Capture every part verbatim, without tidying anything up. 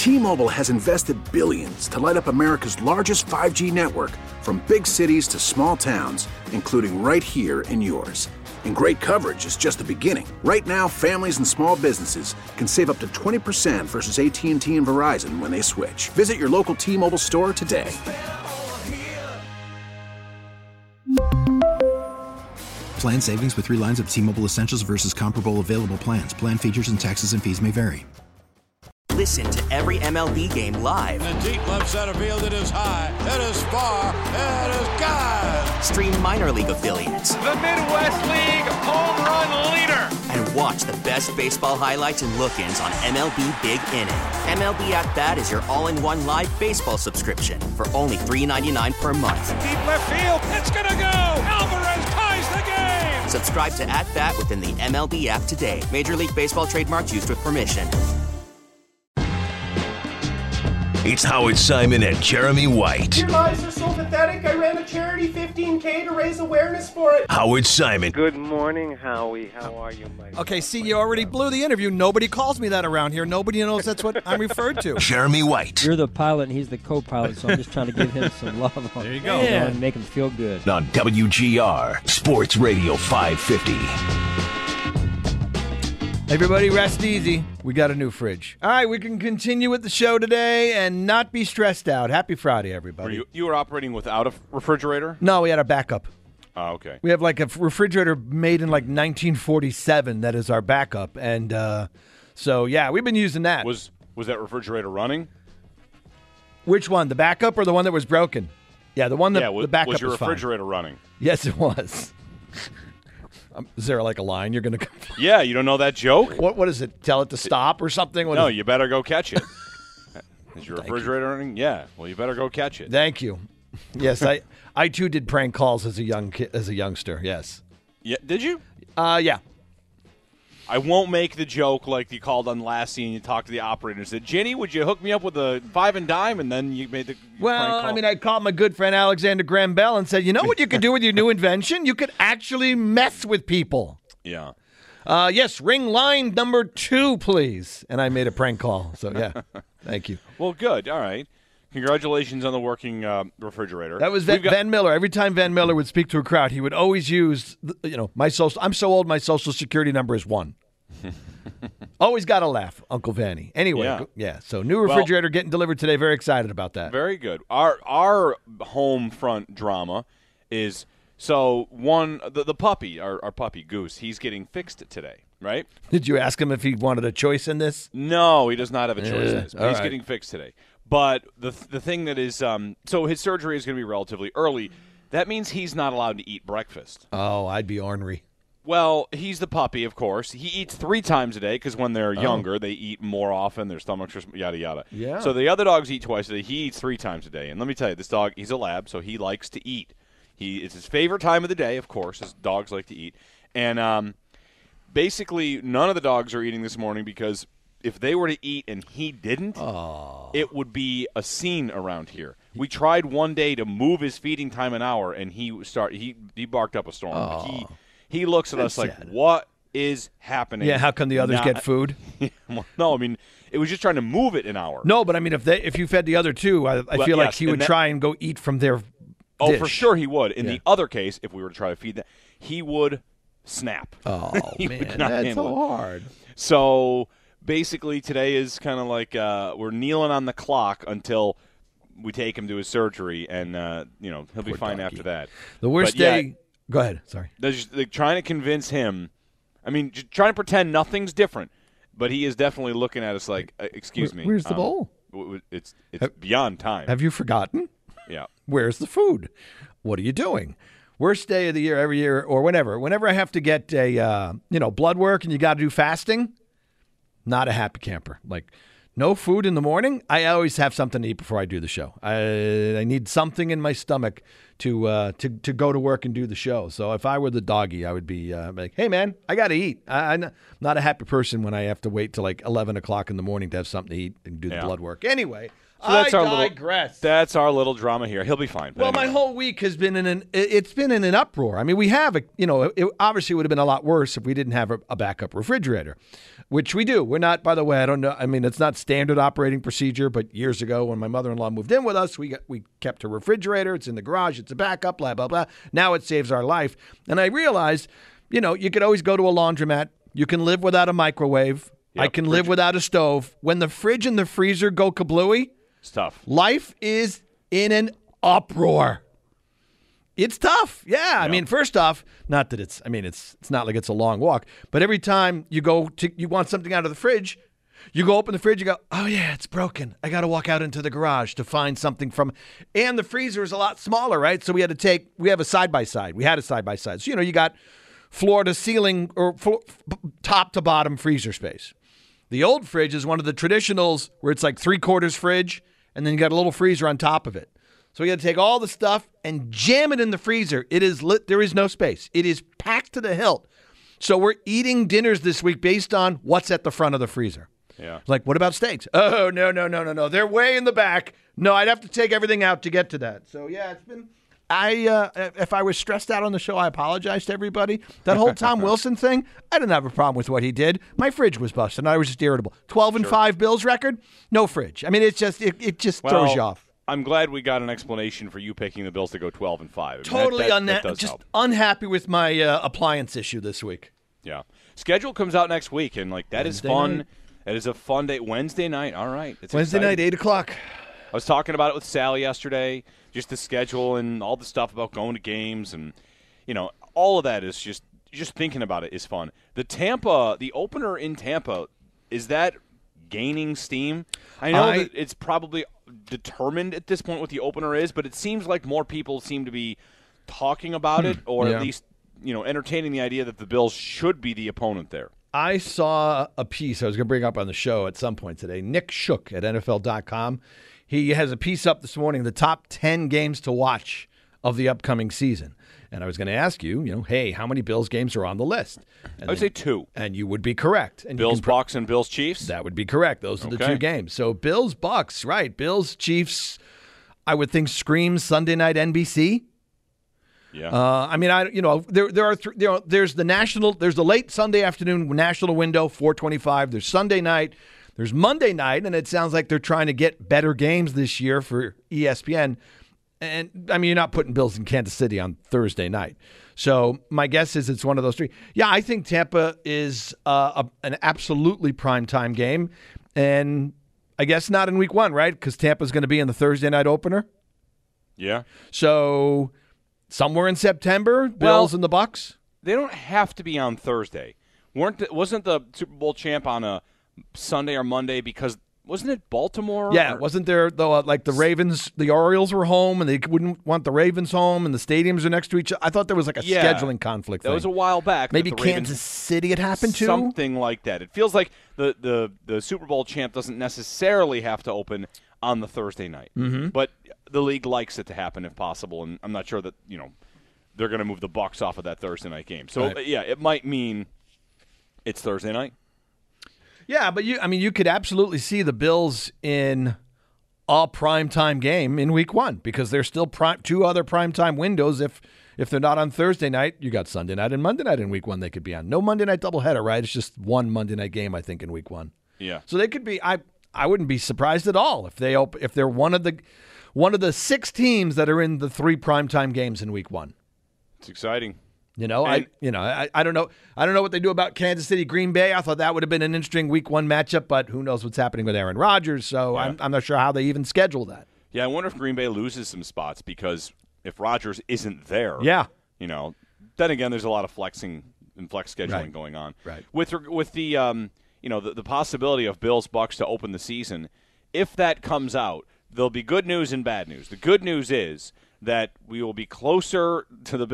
T-Mobile has invested billions to light up America's largest five G network, from big cities to small towns, including right here in yours. And great coverage is just the beginning. Right now, families and small businesses can save up to twenty percent versus A T and T and Verizon when they switch. Visit your local T-Mobile store today. Plan savings with three lines of T-Mobile Essentials versus comparable available plans. Plan features and taxes and fees may vary. Listen to every M L B game live. In the deep left center field, it is high, it is far, it is gone. Stream minor league affiliates. The Midwest League home run leader. And watch the best baseball highlights and look-ins on M L B Big Inning. M L B At Bat is your all-in-one live baseball subscription for only three dollars and ninety-nine cents per month. Deep left field, it's gonna go. Alvarez ties the game. Subscribe to At Bat within the M L B app today. Major League Baseball trademarks used with permission. It's Howard Simon and Jeremy White. Your lives are so pathetic. I ran a charity fifteen K to raise awareness for it. Howard Simon. Good morning, Howie. How are you, Mike? Okay, see, you already blew the interview. Nobody calls me that around here. Nobody knows that's what I'm referred to. Jeremy White. You're the pilot and he's the co-pilot, so I'm just trying to give him some love. There you go. Yeah. And make him feel good. On W G R, Sports Radio five fifty. Everybody rest easy. We got a new fridge. All right, we can continue with the show today and not be stressed out. Happy Friday, everybody. Were you, you were operating without a refrigerator? No, we had a backup. Oh, okay. We have like a refrigerator made in like nineteen forty-seven that is our backup. And uh, so, yeah, we've been using that. Was was that refrigerator running? Which one, the backup or the one that was broken? Yeah, the one that yeah, was, the backup was your was refrigerator fine. running? Yes, it was. Um, is there like a line you're going to? Yeah, you don't know that joke? What What is it? Tell it to stop or something? What no, is you better go catch it. Is your Thank refrigerator running? Yeah. Well, you better go catch it. Thank you. Yes, I I too did prank calls as a young ki- as a youngster. Yes. Yeah. Did you? Uh, yeah. I won't make the joke like you called on Lassie and you talked to the operator and said, Jenny, would you hook me up with a five and dime? And then you made the Well, prank call. I mean, I called my good friend Alexander Graham Bell and said, you know what you could do with your new invention? You could actually mess with people. Yeah. Uh, yes, ring line number two, please. And I made a prank call. So, yeah, thank you. Well, good. All right. Congratulations on the working uh, refrigerator. That was Van, got- Van Miller. Every time Van Miller would speak to a crowd, he would always use, the- you know, my social. I'm so old, my social security number is one. Always got to laugh, Uncle Vanny. Anyway, Yeah. go- yeah. So new refrigerator Well, getting delivered today. Very excited about that. Very good. Our our home front drama is so one the, the puppy, our, our puppy Goose, he's getting fixed today, right? Did you ask him if he wanted a choice in this? No, he does not have a choice Eh, in this, but all he's right. getting fixed today. But the the thing that is um so his surgery is going to be relatively early. That means he's not allowed to eat breakfast. Oh, I'd be ornery. Well, he's the puppy, of course. He eats three times a day because when they're Oh. younger, they eat more often. Their stomachs are yada yada. Yeah. So the other dogs eat twice a day. He eats three times a day. And let me tell you, this dog, he's a lab, so he likes to eat. He it's his favorite time of the day, of course, as dogs like to eat. And um, basically, none of the dogs are eating this morning because if they were to eat and he didn't, oh. it would be a scene around here. We tried one day to move his feeding time an hour, and he start he he barked up a storm. Oh. He he looks at That's us like, sad. what is happening? Yeah, how come the others Not- get food? No, I mean, it was just trying to move it an hour. No, but I mean, if they if you fed the other two, I, I Well, feel like yes, he and would that- try and go eat from their Oh, dish. for sure he would. In Yeah. the other case, if we were to try to feed that, he would snap. Oh, He would man, not that's handle so it. hard. So basically, today is kind of like uh, we're kneeling on the clock until we take him to his surgery, and uh, you know he'll be Poor fine doggy. after that. The worst But, yeah, day. Go ahead. Sorry. They're, just, they're trying to convince him. I mean, just trying to pretend nothing's different, but he is definitely looking at us like, uh, "Excuse Where- me, where's the um, bowl? w- w- It's it's Have- beyond time." Have you forgotten? Yeah. Where's the food? What are you doing? Worst day of the year every year or whenever. Whenever I have to get a uh, you know blood work and you got to do fasting, not a happy camper. Like no food in the morning. I always have something to eat before I do the show. I I need something in my stomach to uh, to to go to work and do the show. So if I were the doggy, I would be uh, like, "Hey man, I got to eat." I, I'm not a happy person when I have to wait till like eleven o'clock in the morning to have something to eat and do the Yeah. blood work. Anyway, So that's I our digress. little. That's our little drama here. He'll be fine. but Well, my anyway. whole week has been in an it's been in an uproar. I mean, we have a you know it obviously would have been a lot worse if we didn't have a, a backup refrigerator, which we do. We're not, by the way, I don't know. I mean, it's not standard operating procedure, but years ago when my mother-in-law moved in with us, we got we kept her refrigerator. It's in the garage. It's a backup. Blah blah blah. Now it saves our life. And I realized, you know, you could always go to a laundromat. You can live without a microwave. Yep, I can fridge. live without a stove. When the fridge and the freezer go kablooey, It's tough. life is in an uproar. It's tough. Yeah. I mean, first off, not that it's, I mean, it's it's not like it's a long walk, but every time you go to, you want something out of the fridge, you go open the fridge, you go, oh yeah, it's broken. I got to walk out into the garage to find something from, and the freezer is a lot smaller, right? So we had to take, we have a side by side. We had a side by side. So, you know, you got floor to ceiling or floor, top to bottom freezer space. The old fridge is one of the traditionals where it's like three quarters fridge, and then you got a little freezer on top of it. So we got to take all the stuff and jam it in the freezer. It is lit. There is no space. It is packed to the hilt. So we're eating dinners this week based on what's at the front of the freezer. Yeah. Like, what about steaks? Oh, no, no, no, no, no. They're way in the back. No, I'd have to take everything out to get to that. So, yeah, it's been... I uh, if I was stressed out on the show, I apologize to everybody. That whole Tom Wilson thing, I didn't have a problem with what he did. My fridge was busted, and I was just irritable. twelve and five Bills record, no fridge. I mean, it's just it, it just Well, throws you off. I'm glad we got an explanation for you picking the Bills to go twelve and five. I mean, Totally that, that, unha- that does just help. unhappy with my uh, appliance issue this week. Yeah. Schedule comes out next week, and like that Wednesday is fun. night. That is a fun day. Wednesday night. All right. It's Wednesday exciting. night, eight o'clock. I was talking about it with Sally yesterday, just the schedule and all the stuff about going to games, and you know, all of that is just just thinking about it is fun. The Tampa, the opener in Tampa, is that gaining steam? I know I- that it's probably determined at this point what the opener is, but it seems like more people seem to be talking about it, or Yeah. at least you know, entertaining the idea that the Bills should be the opponent there. I saw a piece I was going to bring up on the show at some point today. Nick Shook at N F L dot com. He has a piece up this morning, the top ten games to watch of the upcoming season. And I was going to ask you, you know, hey, how many Bills games are on the list? And I would then- say two. And you would be correct. And you Bills, can pro- Bucks, and Bills, Chiefs. That would be correct. Those are the Okay. two games. So Bills, Bucks, right. Bills, Chiefs, I would think screams Sunday night N B C. Yeah. Uh, I mean, I you know there there are th- there are, there's the national there's the late Sunday afternoon national window four twenty-five. There's Sunday night. There's Monday night, and it sounds like they're trying to get better games this year for E S P N. And I mean, you're not putting Bills in Kansas City on Thursday night. So my guess is it's one of those three. Yeah, I think Tampa is uh, a, an absolutely primetime game, and I guess not in week one, right? Because Tampa's going to be in the Thursday night opener. Yeah. So somewhere in September, Bills Well, and the Bucks. They don't have to be on Thursday. weren't the, wasn't the Super Bowl champ on a Sunday or Monday because wasn't it Baltimore? Yeah, or? wasn't there though? Uh, like the Ravens, the Orioles were home, and they wouldn't want the Ravens home, and the stadiums are next to each other. I thought there was like a Yeah. scheduling conflict. That thing. was a while back. Maybe that the Kansas Ravens, City it happened to something like that. It feels like the, the, the Super Bowl champ doesn't necessarily have to open on the Thursday night, Mhm. but the league likes it to happen if possible, and I'm not sure that you know they're going to move the Bucs off of that Thursday night game. So Right. yeah, it might mean it's Thursday night. Yeah, but you, I mean, you could absolutely see the Bills in a primetime game in Week One because there's still prime, two other primetime windows. If if they're not on Thursday night, you got Sunday night and Monday night in Week One. They could be on. No Monday night doubleheader, right? It's just one Monday night game, I think, in Week One. Yeah. So they could be. I I wouldn't be surprised at all if they op- if they're one of the one of the six teams that are in the three primetime games in Week One. It's exciting. You know, And- I you know I, I don't know I don't know what they do about Kansas City Green Bay. I thought that would have been an interesting Week One matchup, but who knows what's happening with Aaron Rodgers? So I'm I'm not sure how they even schedule that. Yeah, I wonder if Green Bay loses some spots because if Rodgers isn't there, Yeah. you know, then again, there's a lot of flexing and flex scheduling Right. going on. Right. With reg- with the um, you know, the, the possibility of Bills Bucks to open the season, if that comes out, there'll be good news and bad news. The good news is that we will be closer to the Bills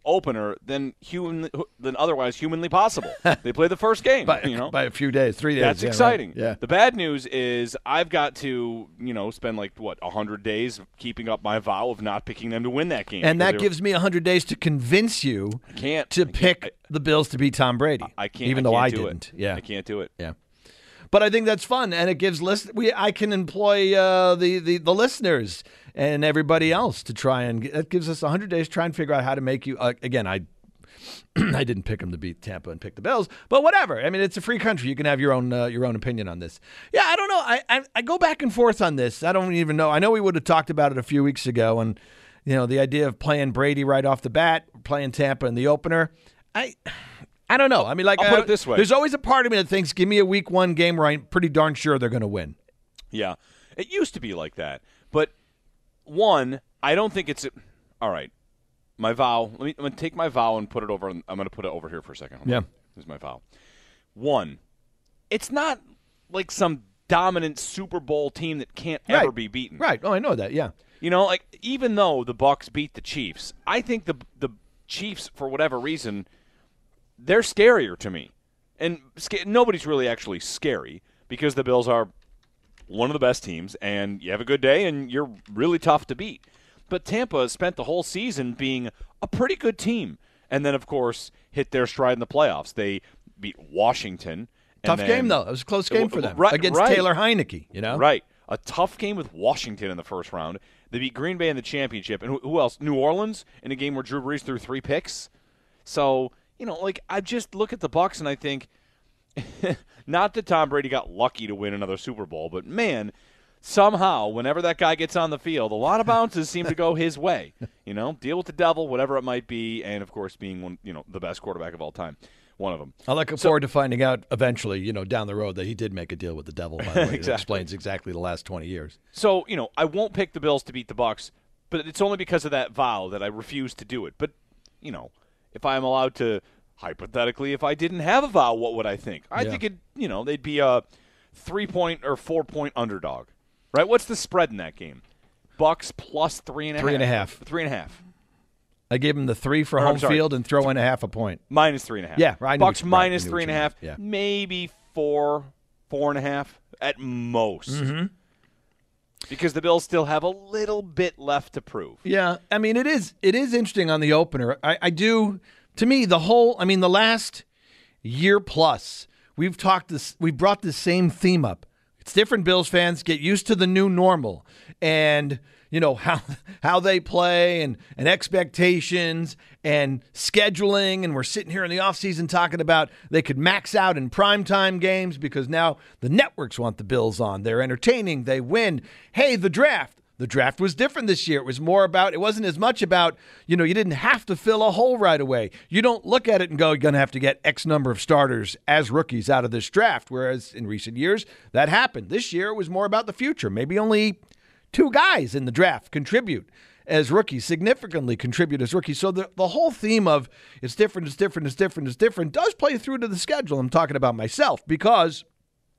opener than human than otherwise humanly possible. They play the first game, by, you know, by a few days, three days. That's yeah, exciting. Right? Yeah. The bad news is I've got to, you know, spend like what a hundred days keeping up my vow of not picking them to win that game. And that gives me a hundred days to convince you I can't, to I can't, pick I, the Bills to beat Tom Brady. I can't, even I though can't I do didn't. It. Yeah, I can't do it. Yeah. But I think that's fun, and it gives list. We I can employ uh, the, the the listeners and everybody else to try and that gives us a hundred days to try and figure out how to make you. Uh, again, I I didn't pick them to beat Tampa and pick the Bills, but whatever. I mean, it's a free country. You can have your own uh, your own opinion on this. Yeah, I don't know. I, I I go back and forth on this. I don't even know. I know we would have talked about it a few weeks ago, and you know the idea of playing Brady right off the bat, playing Tampa in the opener. I. I don't know. I mean, like, I'll put uh, it this way. There's always a part of me that thinks, give me a week one game where I'm pretty darn sure they're going to win. Yeah. It used to be like that. But, one, I don't think it's – all right. My vow – let me, I'm going to take my vow and put it over – I'm going to put it over here for a second. Hold yeah. on. This is my vow. One, it's not like some dominant Super Bowl team that can't right. ever be beaten. Right. Oh, I know that, yeah. You know, like, even though the Bucs beat the Chiefs, I think the the Chiefs, for whatever reason – they're scarier to me. And sc- nobody's really actually scary because the Bills are one of the best teams, and you have a good day, and you're really tough to beat. But Tampa spent the whole season being a pretty good team, and then, of course, hit their stride in the playoffs. They beat Washington. Tough then, game, though. It was a close game for them right, against right. Taylor Heineke, you know? Right. A tough game with Washington in the first round. They beat Green Bay in the championship. And who, who else? New Orleans in a game where Drew Brees threw three picks. So... You know, like, I just look at the Bucs and I think, not that Tom Brady got lucky to win another Super Bowl, but, man, somehow, whenever that guy gets on the field, a lot of bounces seem to go his way. You know, deal with the devil, whatever it might be, and, of course, being one, you know, the best quarterback of all time, one of them. I look so, forward to finding out eventually, you know, down the road that he did make a deal with the devil, by the way. Exactly. That explains exactly the last twenty years. So, you know, I won't pick the Bills to beat the Bucs, but it's only because of that vow that I refuse to do it. But, you know, if I'm allowed to, hypothetically, if I didn't have a vow, what would I think? I yeah. think, it, you know, they'd be a three-point or four-point underdog, right? What's the spread in that game? Bucks plus three and a three half. and a half. Three and a half. I gave him the three for oh, home field and throw in a half a point. Minus three and a half. Yeah, right. Bucks minus three and a half. Yeah. Maybe four, four and a half at most. Mm-hmm. Because the Bills still have a little bit left to prove. Yeah, I mean, it is it is interesting on the opener. I, I do, to me, the whole, I mean, the last year plus, we've talked this, we brought the same theme up. It's different, Bills fans. Get used to the new normal. And, you know, how how they play and, and expectations and scheduling. And we're sitting here in the offseason talking about they could max out in primetime games because now the networks want the Bills on. They're entertaining. They win. Hey, the draft. The draft was different this year. It was more about, it wasn't as much about, you know, you didn't have to fill a hole right away. You don't look at it and go, you're going to have to get X number of starters as rookies out of this draft, whereas in recent years, that happened. This year, it was more about the future. Maybe only two guys in the draft contribute as rookies, significantly contribute as rookies. So the, the whole theme of it's different, it's different, it's different, it's different does play through to the schedule. I'm talking about myself because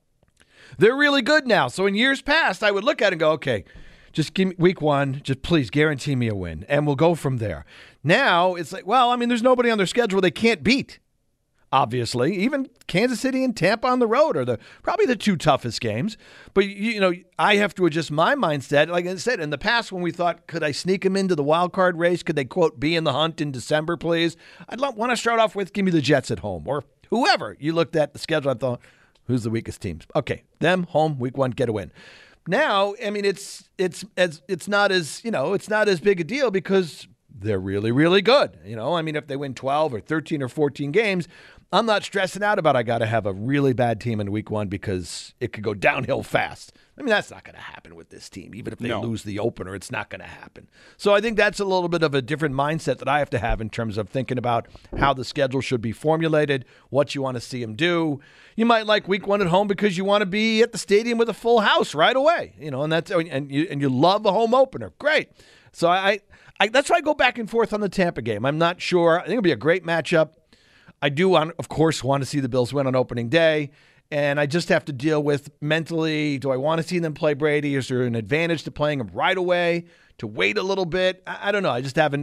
they're really good now. So in years past, I would look at it and go, okay, just give me week one, just please guarantee me a win, and we'll go from there. Now, it's like, well, I mean, there's nobody on their schedule they can't beat, obviously. Even Kansas City and Tampa on the road are the probably the two toughest games. But, you, you know, I have to adjust my mindset. Like I said, in the past when we thought, could I sneak them into the wild card race? Could they, quote, be in the hunt in December, please? I'd want to start off with, give me the Jets at home, or whoever. You looked at the schedule and thought, who's the weakest teams? Okay, them, home, week one, get a win. Now, I mean, it's it's it's it's not as, you know, it's not as big a deal because they're really, really good. You know, I mean, if they win twelve or thirteen or fourteen games, I'm not stressing out about I got to have a really bad team in week one because it could go downhill fast. I mean, that's not going to happen with this team. Even if they no. lose the opener, it's not going to happen. So I think that's a little bit of a different mindset that I have to have in terms of thinking about how the schedule should be formulated, what you want to see them do. You might like week one at home because you want to be at the stadium with a full house right away, you know, and that's and you and you love a home opener. Great. So I, I that's why I go back and forth on the Tampa game. I'm not sure. I think it'll be a great matchup. I do, want, of course, want to see the Bills win on opening day. And I just have to deal with mentally, do I want to see them play Brady? Is there an advantage to playing him right away, to wait a little bit? I, I don't know. I just haven't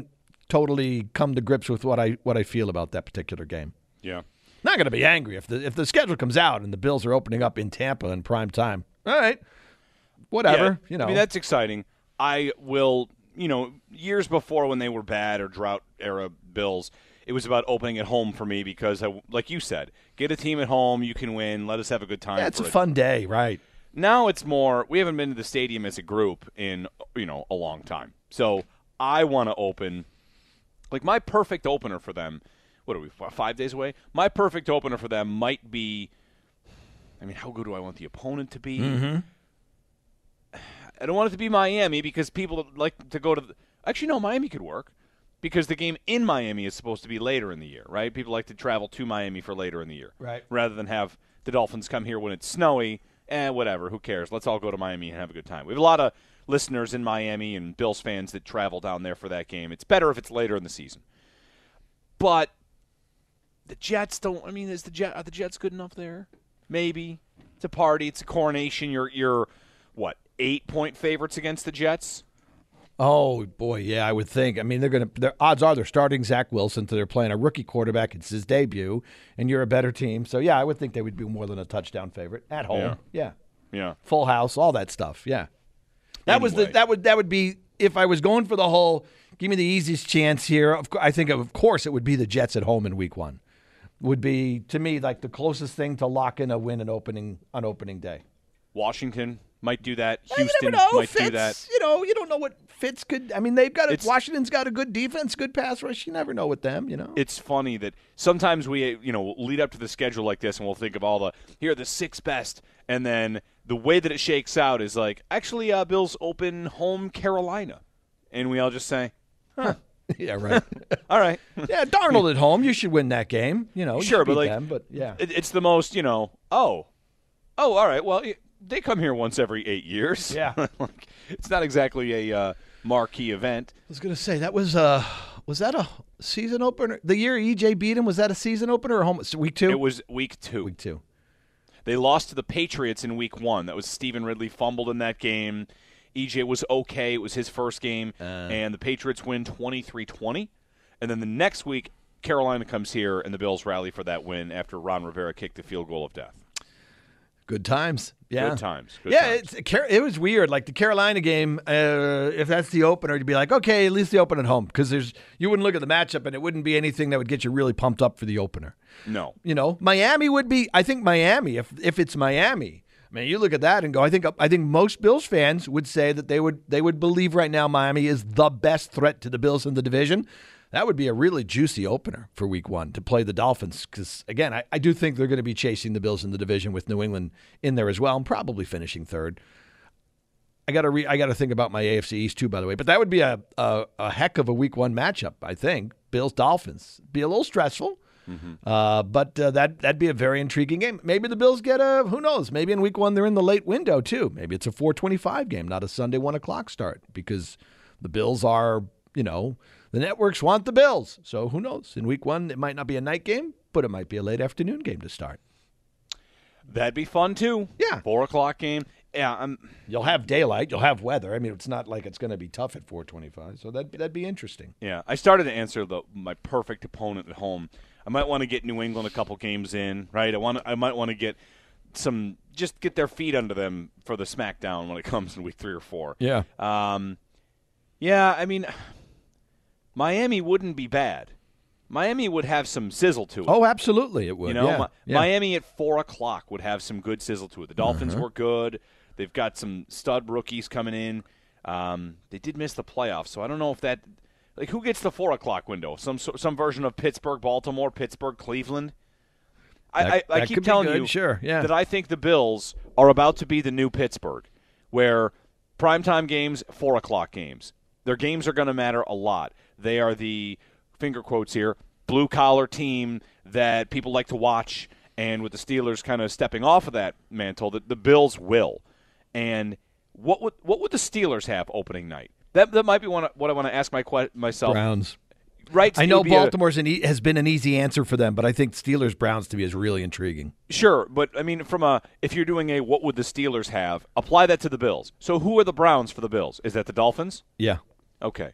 totally come to grips with what I what I feel about that particular game. Yeah. Not going to be angry if the if the schedule comes out and the Bills are opening up in Tampa in prime time. All right, whatever. Yeah, you know, I mean, that's exciting. I will, you know, years before when they were bad or drought era Bills, it was about opening at home for me because, I, like you said, get a team at home, you can win, let us have a good time. Yeah, it's for a it. fun day, right? Now it's more, we haven't been to the stadium as a group in, you know, a long time. So I want to open, like my perfect opener for them, what are we, five days away? My perfect opener for them might be, I mean, how good do I want the opponent to be? Mm-hmm. I don't want it to be Miami because people like to go to the, actually, no, Miami could work because the game in Miami is supposed to be later in the year, right? People like to travel to Miami for later in the year. Right. Rather than have the Dolphins come here when it's snowy. Eh, whatever, who cares? Let's all go to Miami and have a good time. We have a lot of listeners in Miami and Bills fans that travel down there for that game. It's better if it's later in the season. But the Jets don't, I mean, is the Jet, are the Jets good enough there? Maybe. It's a party. It's a coronation. You're, you're what, eight-point favorites against the Jets? Oh, boy, yeah, I would think. I mean, they're going to. Their odds are they're starting Zach Wilson, so they're playing a rookie quarterback. It's his debut, and you're a better team. So, yeah, I would think they would be more than a touchdown favorite at home. Yeah. Yeah. Yeah. Full house, all that stuff. Yeah. That was the Anyway. that would that would be if I was going for the whole give me the easiest chance here. Of course, I think of course it would be the Jets at home in week one. Would be to me like the closest thing to lock in a win and opening on opening day. Washington might do that. Well, you Houston never know. might Fitz, do that. You know, you don't know what Fitz could. I mean, they've got a, It's- Washington's got a good defense, good pass rush. You never know with them. You know, It's funny that sometimes we, you know, lead up to the schedule like this and we'll think of all the, here are the six best, and then the way that it shakes out is like, actually, uh, Bills open home Carolina. And we all just say, huh. yeah, right. All right. Yeah, Darnold at home. You should win that game. You know, you Sure, should but beat like, them, but yeah, it, it's the most, you know, oh, oh, all right, well, it, they come here once every eight years. Yeah. Like, it's not exactly a uh, marquee event. I was gonna say that was uh was that a season opener? The year E J beat him, was that a season opener or home week two? It was week two. Week two. They lost to the Patriots in week one. That was Stephen Ridley fumbled in that game. E J was okay. It was his first game. Uh. And the Patriots win twenty-three twenty. And then the next week, Carolina comes here, and the Bills rally for that win after Ron Rivera kicked the field goal of death. Good times. Yeah. Good times. Good yeah, times. It's, it was weird. Like the Carolina game, uh, if that's the opener, you'd be like, okay, at least the open at home, because there's you wouldn't look at the matchup and it wouldn't be anything that would get you really pumped up for the opener. No. You know, Miami would be. I think Miami, if if it's Miami, I mean, you look at that and go. I think I think most Bills fans would say that they would they would believe right now Miami is the best threat to the Bills in the division. That would be a really juicy opener for week one to play the Dolphins because, again, I, I do think they're going to be chasing the Bills in the division with New England in there as well and probably finishing third. I got to re- I got to think about my A F C East too, by the way. But that would be a, a, a heck of a week one matchup, I think. Bills-Dolphins. Be a little stressful, Mm-hmm. uh, but uh, that, that'd be a very intriguing game. Maybe the Bills get a, who knows, maybe in week one they're in the late window too. Maybe it's a four twenty-five game, not a Sunday one o'clock start because the Bills are, you know, the networks want the Bills. So who knows? In week one, it might not be a night game, but it might be a late afternoon game to start. That'd be fun, too. Yeah. Four o'clock game. Yeah, I'm. You'll have daylight. You'll have weather. I mean, it's not like it's going to be tough at four twenty-five, so that, that'd be interesting. Yeah, I started to answer the, my perfect opponent at home. I might want to get New England a couple games in, right? I want. I might want to get some, just get their feet under them for the SmackDown when it comes in week three or four. Yeah. Um, yeah, I mean, Miami wouldn't be bad. Miami would have some sizzle to it. Oh, absolutely, it would. You know, yeah. Mi- yeah. Miami at four o'clock would have some good sizzle to it. The Dolphins Uh-huh. were good. They've got some stud rookies coming in. Um, they did miss the playoffs, so I don't know if that. Like, who gets the four o'clock window? Some some version of Pittsburgh, Baltimore, Pittsburgh, Cleveland. I, That- I, I that keep could be telling good, you sure, yeah. that I think the Bills are about to be the new Pittsburgh, where primetime games, four o'clock games. Their games are going to matter a lot. They are the, finger quotes here, blue-collar team that people like to watch, and with the Steelers kind of stepping off of that mantle, the, the Bills will. And what would what would the Steelers have opening night? That that might be one, what I want to ask my que- myself. Browns. Right, I it know would be a- Baltimore's an e- has been an easy answer for them, but I think Steelers Browns to me is really intriguing. Sure, but I mean, from a if you're doing a what would the Steelers have, apply that to the Bills. So who are the Browns for the Bills? Is that the Dolphins? Yeah. Okay.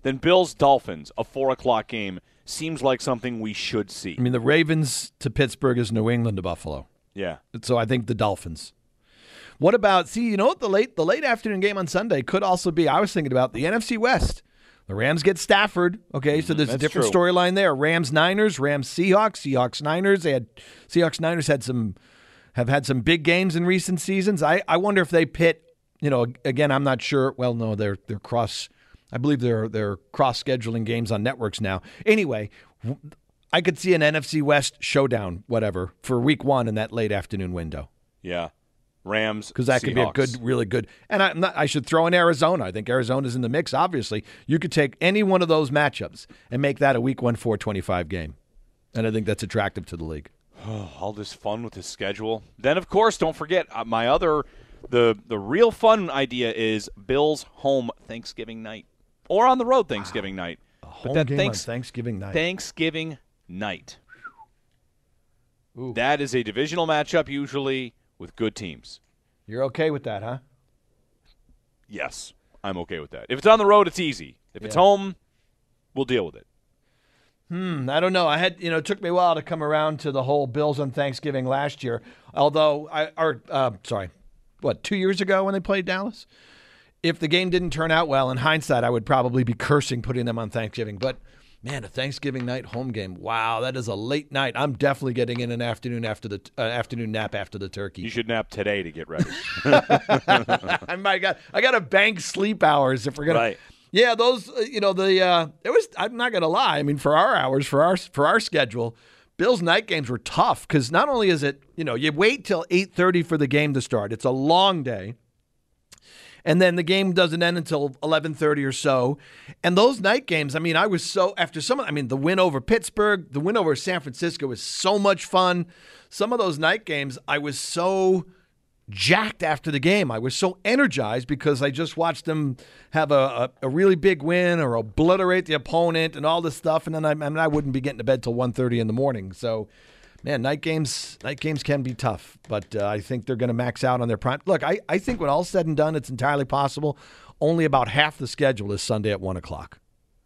then Bills-Dolphins, a four o'clock game, seems like something we should see. I mean, the Ravens to Pittsburgh is New England to Buffalo. Yeah. So I think the Dolphins. What about, see, you know what, the late the late afternoon game on Sunday could also be, I was thinking about the N F C West. The Rams get Stafford, okay, so there's That's a different true. storyline there. Rams-Niners, Rams-Seahawks, Seahawks-Niners. They had Seahawks-Niners had some have had some big games in recent seasons. I, I wonder if they pit, you know, again, I'm not sure. Well, no, they're they're cross, I believe they're they're cross-scheduling games on networks now. Anyway, I could see an N F C West showdown, whatever, for week one in that late afternoon window. Yeah. Rams, because that could be a Seahawks. good, really good. And I, not, I should throw in Arizona. I think Arizona's in the mix, obviously. You could take any one of those matchups and make that a week one four twenty-five game. And I think that's attractive to the league. All this fun with his schedule. Then, of course, don't forget, uh, my other, the the real fun idea is Bills home Thanksgiving night. Or on the road Thanksgiving night. A home that game thanks- on Thanksgiving night. Thanksgiving night. Ooh. That is a divisional matchup usually with good teams. You're okay with that, huh? Yes, I'm okay with that. If it's on the road, it's easy. If it's Yeah. home, we'll deal with it. Hmm, I don't know. I had, you know, it took me a while to come around to the whole Bills on Thanksgiving last year. Although, I, or, uh, sorry, what, two years ago when they played Dallas? If the game didn't turn out well, in hindsight, I would probably be cursing putting them on Thanksgiving. But, man, a Thanksgiving night home game. Wow, that is a late night. I'm definitely getting in an afternoon after the uh, afternoon nap after the turkey. You should nap today to get ready. I might got I got to bank sleep hours if we're gonna. Right. Yeah, those. Uh, you know the. Uh, it was. I'm not gonna lie. I mean, for our hours, for our for our schedule, Bills night games were tough because not only is it, you know, you wait till eight thirty for the game to start. It's a long day. And then the game doesn't end until eleven thirty or so. And those night games, I mean, I was so, after some of, I mean, the win over Pittsburgh, the win over San Francisco was so much fun. Some of those night games, I was so jacked after the game. I was so energized because I just watched them have a, a, a really big win or obliterate the opponent and all this stuff. And then I, I mean, I wouldn't be getting to bed till one thirty in the morning. So, man, night games night games can be tough, but uh, I think they're going to max out on their prime. Look, I, I think when all's said and done, it's entirely possible. Only about half the schedule is Sunday at one o'clock.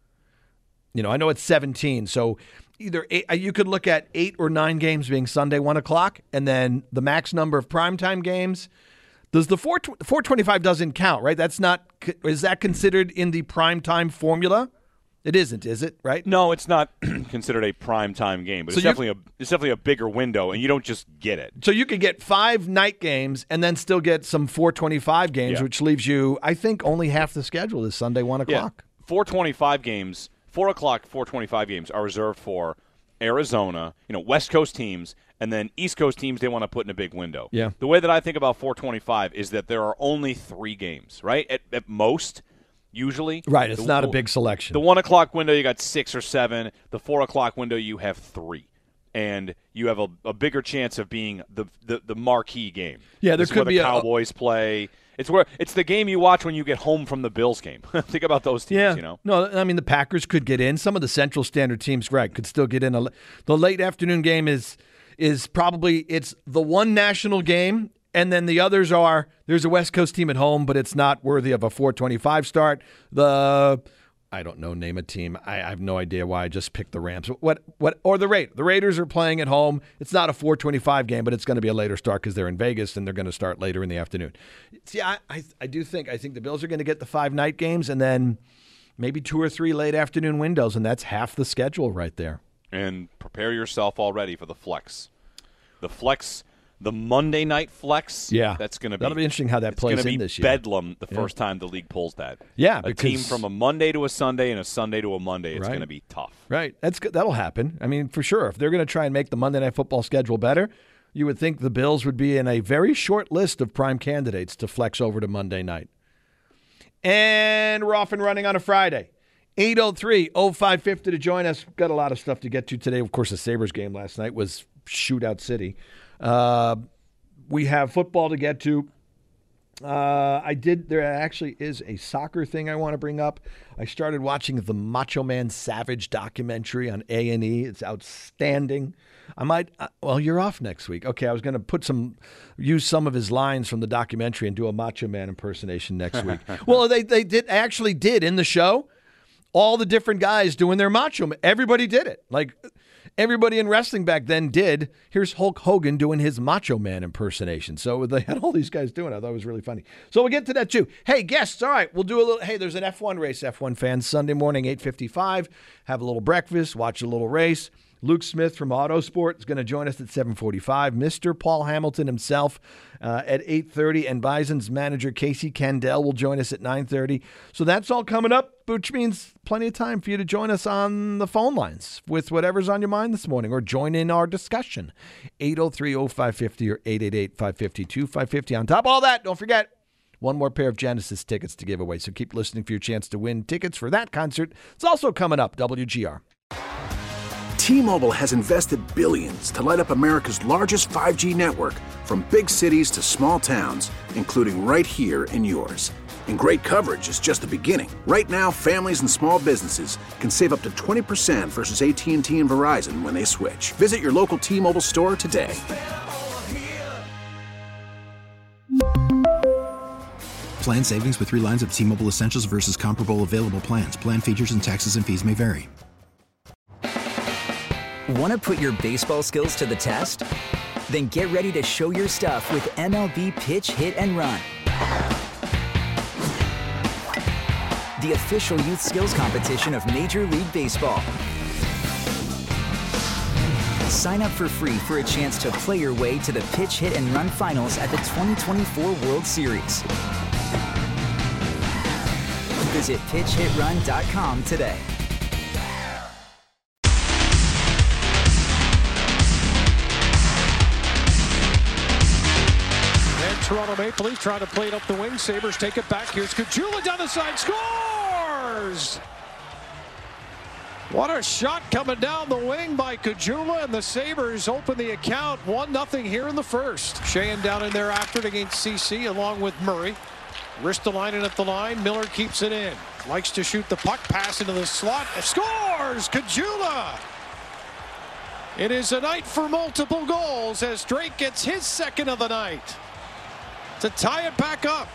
You know, I know it's seventeen, so either eight, you could look at eight or nine games being Sunday, one o'clock, and then the max number of primetime games. Does the four twenty-five doesn't count, right? That's not, is that considered in the primetime formula? It isn't, is it? Right? No, it's not considered a prime time game, but So it's you- definitely a it's definitely a bigger window, and you don't just get it. So you could get five night games and then still get some four twenty-five games, Yeah. which leaves you, I think, only half the schedule is Sunday, one o'clock. Yeah, four twenty-five games, four o'clock, four twenty-five games are reserved for Arizona, you know, West Coast teams, and then East Coast teams they want to put in a big window. Yeah. The way that I think about four twenty-five is that there are only three games, right? At, at most, usually. Right, it's The- not a big selection. The one o'clock window, you got six or seven. The four o'clock window, you have three. And you have a, a bigger chance of being the, the, the marquee game. Yeah, there This is could where be the a- Cowboys play. It's where it's the game you watch when you get home from the Bills game. Think about those teams, Yeah. you know. No, I mean, the Packers could get in. Some of the Central Standard teams, right, could still get in. A, the late afternoon game is is probably, it's the one national game, and then the others are, there's a West Coast team at home, but it's not worthy of a four twenty-five start. The, I don't know, name a team. I, I have no idea why I just picked the Rams. What, what, or the Raiders. The Raiders are playing at home. It's not a four twenty-five game, but it's going to be a later start because they're in Vegas and they're going to start later in the afternoon. See, I, I, I do think, I think the Bills are going to get the five night games and then maybe two or three late afternoon windows, and that's half the schedule right there. And prepare yourself already for the flex. The flex, the Monday night flex. Yeah. That's going to be That'll be interesting how that it's plays gonna in be this year. bedlam the Yeah. first time the league pulls that. Yeah, a team because- from a Monday to a Sunday and a Sunday to a Monday. It's Right. going to be tough. Right. That's good. That'll happen. I mean, for sure. If they're going to try and make the Monday Night Football schedule better, you would think the Bills would be in a very short list of prime candidates to flex over to Monday night. And we're off and running on a Friday. eight oh three oh five fifty to join us. Got a lot of stuff to get to today. Of course, the Sabres game last night was Shootout City. Uh, we have football to get to. Uh, I did. There actually is a soccer thing I want to bring up. I started watching the Macho Man Savage documentary on A and E. It's outstanding. I might. Uh, well, you're off next week. Okay, I was going to put some, use some of his lines from the documentary and do a Macho Man impersonation next week. Well, they they did actually did in the show. all the different guys doing their Macho Man. Everybody did it. Like, everybody in wrestling back then did. Here's Hulk Hogan doing his Macho Man impersonation. So they had all these guys doing it. I thought it was really funny. So we'll get to that too. Hey, guests, all right, we'll do a little, hey, there's an F one race, F one fans, Sunday morning, eight fifty-five. Have a little breakfast, watch a little race. Luke Smith from Autosport is going to join us at seven forty-five. Mister Paul Hamilton himself uh, at eight thirty. And Bison's manager, Casey Candell, will join us at nine thirty. So that's all coming up, which means plenty of time for you to join us on the phone lines with whatever's on your mind this morning or join in our discussion. eight oh three oh five fifty or eight eight eight, five five two, five five zero. On top of all that, don't forget, one more pair of Genesis tickets to give away. So keep listening for your chance to win tickets for that concert. It's also coming up, W G R. T-Mobile has invested billions to light up America's largest five G network, from big cities to small towns, including right here in yours. And great coverage is just the beginning. Right now, families and small businesses can save up to twenty percent versus A T and T and Verizon when they switch. Visit your local T-Mobile store today. Plan savings with three lines of T-Mobile Essentials versus comparable available plans. Plan features and taxes and fees may vary. Want to put your baseball skills to the test? Then get ready to show your stuff with M L B Pitch, Hit, and Run. The official youth skills competition of Major League Baseball. Sign up for free for a chance to play your way to the Pitch, Hit, and Run finals at the twenty twenty-four World Series. Visit pitch hit run dot com today. Toronto Maple Leafs trying to play it up the wing. Sabres take it back. Here's Caggiula down the side. Scores! What a shot coming down the wing by Caggiula, and the Sabres open the account one nothing here in the first. Sheahan down in there after it against C C along with Murray. Ristolainen at the line. Miller keeps it in. Likes to shoot the puck. Pass into the slot. Scores! Caggiula! It is a night for multiple goals as Drake gets his second of the night to tie it back up.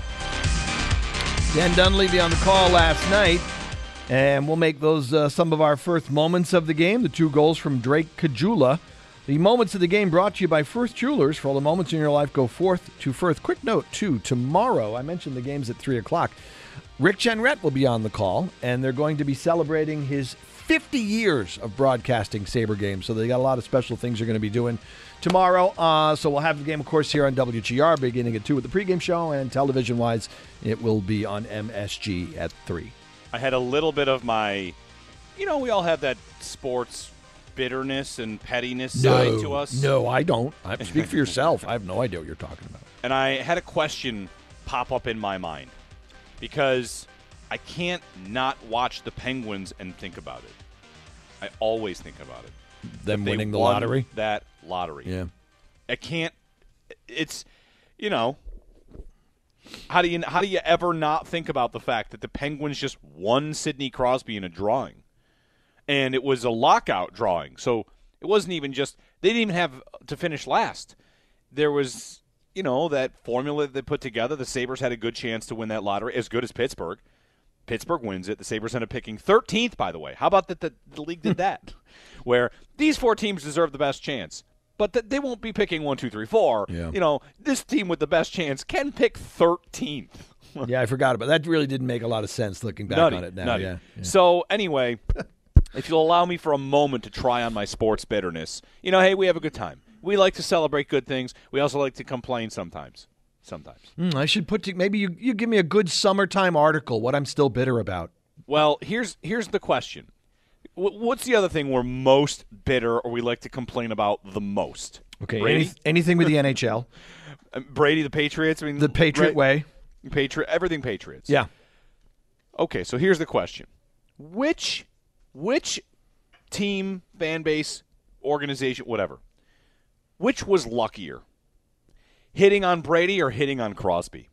Dan Dunleavy on the call last night, and we'll make those uh, some of our first moments of the game, the two goals from Drake Caggiula. The moments of the game brought to you by Firth Jewelers. For all the moments in your life, go forth to Firth. Quick note, too, tomorrow, I mentioned the game's at three o'clock, Rick Jenrette will be on the call, and they're going to be celebrating his fifty years of broadcasting Sabre games. So they got a lot of special things they're going to be doing tomorrow. Uh, so we'll have the game, of course, here on W G R, beginning at two with the pregame show, and television-wise, it will be on M S G at three. I had a little bit of my, you know, we all have that sports bitterness and pettiness no, side to us. No, I don't. I speak for yourself. I have no idea what you're talking about. And I had a question pop up in my mind because I can't not watch the Penguins and think about it. I always think about it. Them They winning the won lottery? That lottery. Yeah. I can't. It's, you know, how do you how do you ever not think about the fact that the Penguins just won Sidney Crosby in a drawing, and it was a lockout drawing. So it wasn't even just they didn't even have to finish last. There was, you know, that formula that they put together. The Sabres had a good chance to win that lottery, as good as Pittsburgh. Pittsburgh wins it. The Sabres end up picking thirteenth, by the way. How about that the, the league did that? Where these four teams deserve the best chance. But th- they won't be picking one, two, three, four. Yeah. You know, this team with the best chance can pick thirteenth. Yeah, I forgot about that. That really didn't make a lot of sense looking back Nutty, on it now. nutty. Yeah, yeah. So, anyway, if you'll allow me for a moment to try on my sports bitterness, you know, hey, we have a good time. We like to celebrate good things. We also like to complain sometimes. Sometimes. Mm, I should put to, maybe you, you give me a good summertime article, what I'm still bitter about. Well, here's here's the question. W- what's the other thing we're most bitter or we like to complain about the most? Okay, Brady? any, anything with the N H L. Brady, the Patriots? I mean, the Patriot right, way. Patriot, everything Patriots. Yeah. Okay, so here's the question. Which which team, fan base, organization, whatever, which was luckier? Hitting on Brady or hitting on Crosby?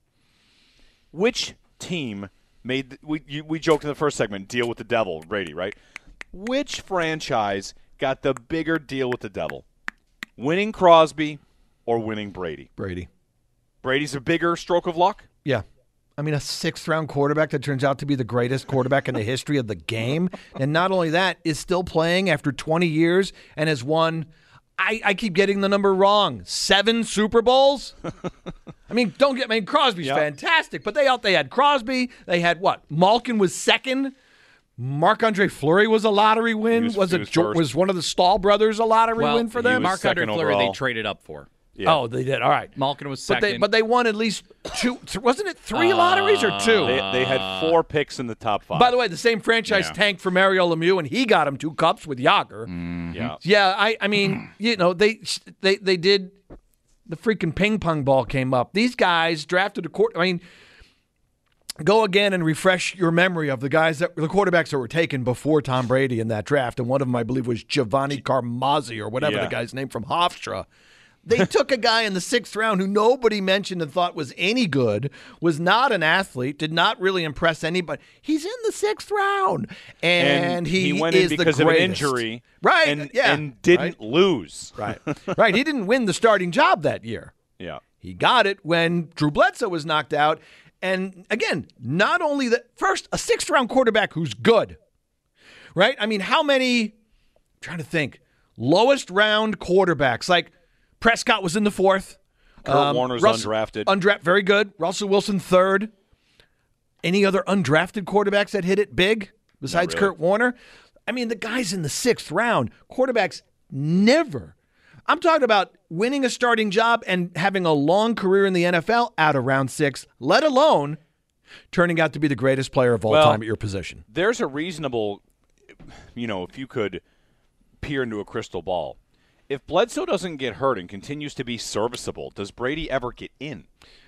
Which team made – we you, we joked in the first segment, deal with the devil, Brady, right? Which franchise got the bigger deal with the devil? Winning Crosby or winning Brady? Brady. Brady's a bigger stroke of luck? Yeah. I mean, a sixth-round quarterback that turns out to be the greatest quarterback in the history of the game. And not only that, is still playing after twenty years and has won, I, I keep getting the number wrong, seven Super Bowls? I mean, don't get me, Crosby's yep. fantastic, but they out they had Crosby. They had what? Malkin was second. Marc-Andre Fleury was a lottery win. Was, was it was, was one of the Stahl brothers a lottery well, win for them? Marc-Andre Fleury they traded up for. Yeah. Oh, they did. All right. Malkin was second. But they, but they won at least two. Th- wasn't it three uh, lotteries or two? They, they had four picks in the top five. By the way, the same franchise yeah. tanked for Mario Lemieux, and he got him two cups with Yager. Mm-hmm. Yeah. Yeah, I, I mean, you know, they they they did the freaking ping pong ball came up. These guys drafted a court. I mean, go again and refresh your memory of the guys that the quarterbacks that were taken before Tom Brady in that draft, and one of them I believe was Giovanni Carmazzi or whatever yeah. the guy's name from Hofstra. They took a guy in the sixth round who nobody mentioned and thought was any good, was not an athlete, did not really impress anybody. He's in the sixth round, and, and he, he went is in because the of an greatest. injury, right? And, yeah, and didn't right. lose. Right, right. He didn't win the starting job that year. Yeah, he got it when Drew Bledsoe was knocked out. And again, not only that, first a sixth round quarterback who's good, right? I mean, how many? I'm trying to think. Lowest round quarterbacks like. Prescott was in the fourth. Kurt um, Warner's Russell, undrafted. Undra- very good. Russell Wilson third. Any other undrafted quarterbacks that hit it big besides really. Kurt Warner? I mean, the guy's in the sixth round. Quarterbacks never. I'm talking about winning a starting job and having a long career in the N F L out of round six, let alone turning out to be the greatest player of all well, time at your position. There's a reasonable, you know, if you could peer into a crystal ball. If Bledsoe doesn't get hurt and continues to be serviceable, does Brady ever get in?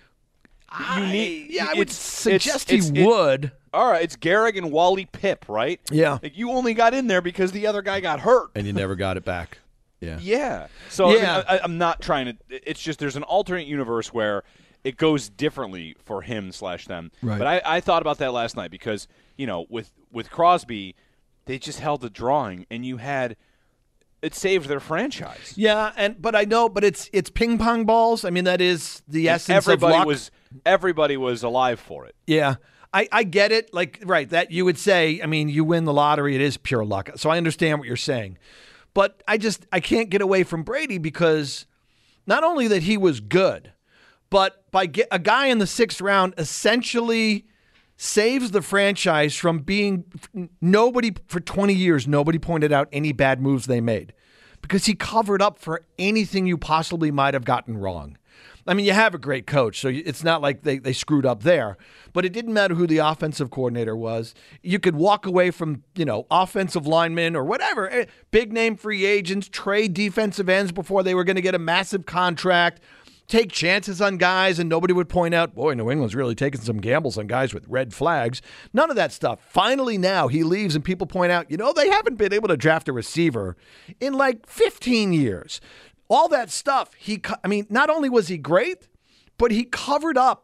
I, you need, yeah, I would it's, suggest it's, he it's, would. It, all right, it's Gehrig and Wally Pipp, right? Yeah. Like you only got in there because the other guy got hurt. And you never got it back. Yeah. Yeah. So yeah. I mean, I, I'm not trying to – it's just there's an alternate universe where it goes differently for him slash them. Right. But I, I thought about that last night because, you know, with, with Crosby, they just held the drawing and you had – it saved their franchise. Yeah, and but I know, but it's it's ping pong balls. I mean, that is the and essence everybody of luck. Was, everybody was alive for it. Yeah, I, I get it. Like, right, that you would say, I mean, you win the lottery, it is pure luck. So I understand what you're saying. But I just, I can't get away from Brady because not only that he was good, but by get, a guy in the sixth round essentially saves the franchise from being nobody for twenty years. Nobody pointed out any bad moves they made because he covered up for anything you possibly might have gotten wrong. I mean, you have a great coach, so it's not like they, they screwed up there. But it didn't matter who the offensive coordinator was. You could walk away from, you know, offensive linemen or whatever, big name free agents, trade defensive ends before they were going to get a massive contract. Take chances on guys, and nobody would point out, boy, New England's really taking some gambles on guys with red flags. None of that stuff. Finally now he leaves, and people point out, you know, they haven't been able to draft a receiver in like fifteen years. All that stuff, he, I mean, not only was he great, but he covered up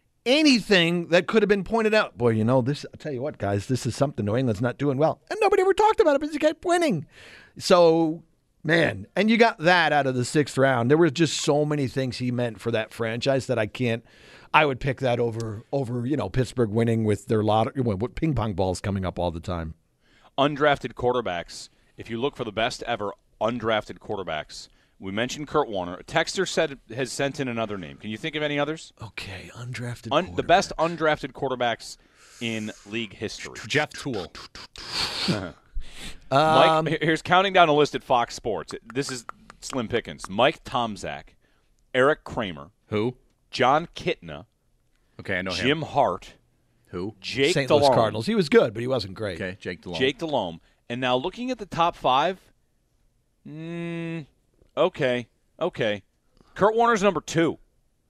anything that could have been pointed out. Boy, you know, this, I'll tell you what, guys, this is something New England's not doing well. And nobody ever talked about it because he kept winning. So... Man, and you got that out of the sixth round. There were just so many things he meant for that franchise that I can't. I would pick that over over you know Pittsburgh winning with their lot of ping pong balls coming up all the time. Undrafted quarterbacks. If you look for the best ever undrafted quarterbacks, we mentioned Kurt Warner. A texter said has sent in another name. Can you think of any others? Okay, undrafted. Un, the best undrafted quarterbacks in league history. Jeff Toole. Um, Mike, here's counting down a list at Fox Sports. This is Slim Pickens. Mike Tomczak, Eric Kramer. Who? John Kitna. Okay, I know Jim him. Jim Hart. Who? Jake Saint Delhomme. Louis Cardinals. He was good, but he wasn't great. Okay, Jake Delhomme. Jake Delhomme. And now looking at the top five, mm, okay, okay. Kurt Warner's number two.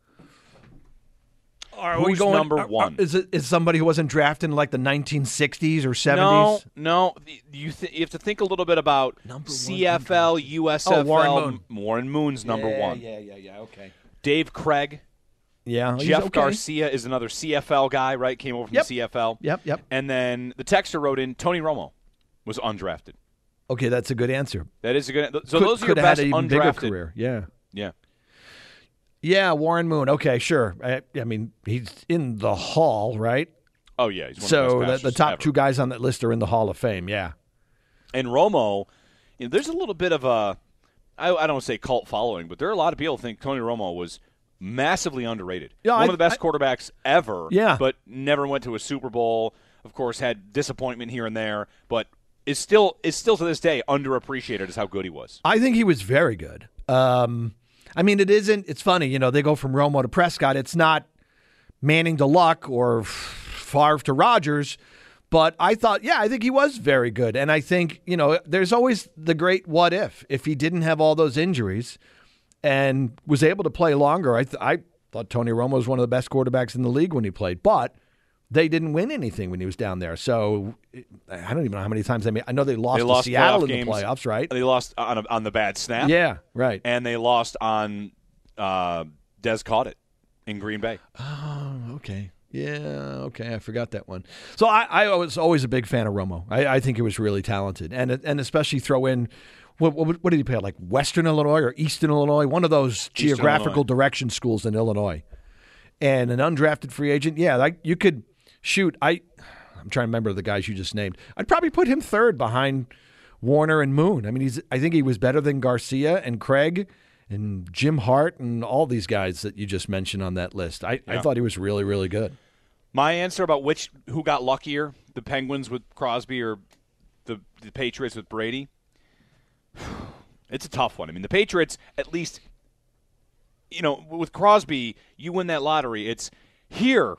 Are Who's we going, number are, one? Are, is it is somebody who wasn't drafted in like the nineteen sixties or seventies? No, no. You th- you have to think a little bit about number C F L, U S F L. Oh, Warren Moon. Warren Moon's number yeah, one. Yeah, yeah, yeah. Okay. Dave Craig. Yeah. Jeff okay. Garcia is another C F L guy, right? Came over from yep. the C F L. Yep, yep. And then the texter wrote in Tony Romo was undrafted. Okay, that's a good answer. That is a good. So could, those are your could best have had an even undrafted bigger career. Yeah. Yeah. Yeah, Warren Moon. Okay, sure. I, I mean, he's in the Hall, right? Oh, yeah. He's one so of the, the, best the passers top ever. two guys on that list are in the Hall of Fame, yeah. And Romo, you know, there's a little bit of a, I, I don't want to say cult following, but there are a lot of people who think Tony Romo was massively underrated. Yeah, one I- of the best I- quarterbacks ever, Yeah. but never went to a Super Bowl. Of course, had disappointment here and there, but is still is still to this day underappreciated as how good he was. I think he was very good. Um, I mean, it isn't, it's funny, you know, they go from Romo to Prescott. It's not Manning to Luck or Favre to Rodgers, but I thought, yeah, I think he was very good. And I think, you know, there's always the great what if. If he didn't have all those injuries and was able to play longer, I, th- I thought Tony Romo was one of the best quarterbacks in the league when he played. But they didn't win anything when he was down there. So I don't even know how many times they made. I know they lost They to lost Seattle playoff in the games. playoffs, right? They lost on a, on the bad snap. Yeah, right. And they lost on uh, Des caught it in Green Bay. Oh, okay. Yeah, okay. I forgot that one. So I, I was always a big fan of Romo. I, I think he was really talented. And and especially throw in, what, what, what did he play, like Western Illinois or Eastern Illinois? One of those geographical Illinois. direction schools in Illinois. And an undrafted free agent. Yeah, like you could shoot. I, I'm trying to remember the guys you just named. I'd probably put him third behind Warner and Moon. I mean, he's. I think he was better than Garcia and Craig and Jim Hart and all these guys that you just mentioned on that list. I, Yeah. I thought he was really, really good. My answer about which who got luckier, the Penguins with Crosby or the, the Patriots with Brady, it's a tough one. I mean, the Patriots, at least, you know, with Crosby, you win that lottery. It's here.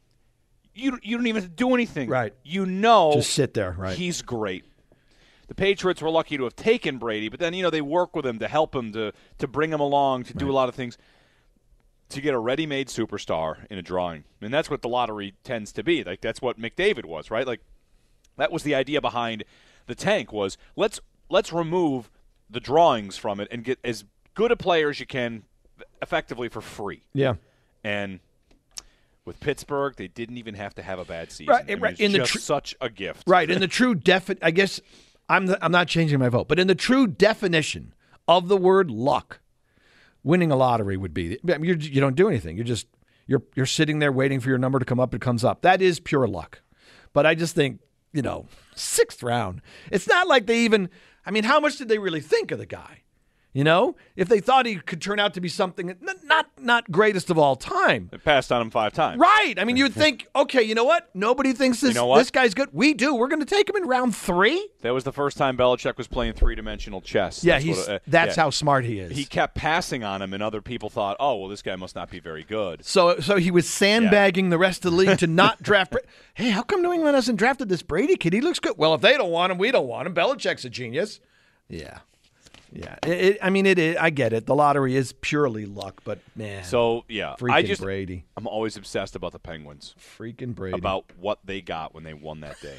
You, you don't even have to do anything. Right. You know. Just sit there, right. He's great. The Patriots were lucky to have taken Brady, but then, you know, they work with him to help him, to, to bring him along, to do a lot of things. To get a ready-made superstar in a drawing. And that's what the lottery tends to be. Like, that's what McDavid was, right? Like, that was the idea behind the tank was let's let's remove the drawings from it and get as good a player as you can effectively for free. Yeah. And with Pittsburgh, they didn't even have to have a bad season. Right, I mean, right. it's In the just tr- such a gift. Right. In the true defi- I guess I'm the, I'm not changing my vote, but in the true definition of the word luck, winning a lottery would be. I mean, you're, you don't do anything. You're just you're you're sitting there waiting for your number to come up. It comes up. That is pure luck. But I just think, you know, sixth round. It's not like they even. I mean, how much did they really think of the guy? You know, if they thought he could turn out to be something not not greatest of all time. They passed on him five times. Right. I mean, you'd think, okay, you know what? Nobody thinks this You know what? this guy's good. We do. We're going to take him in round three. That was the first time Belichick was playing three-dimensional chess. Yeah, That's he's what, uh, that's yeah. how smart he is. He kept passing on him, and other people thought, oh, well, this guy must not be very good. So so he was sandbagging the rest of the league to not draft. Bra- hey, how come New England hasn't drafted this Brady kid? He looks good. Well, if they don't want him, we don't want him. Belichick's a genius. Yeah. Yeah. It, it, I mean, it, it. I get it. The lottery is purely luck, but man. So, yeah. Freaking I just, Brady. I'm always obsessed about the Penguins. Freaking Brady. About what they got when they won that day.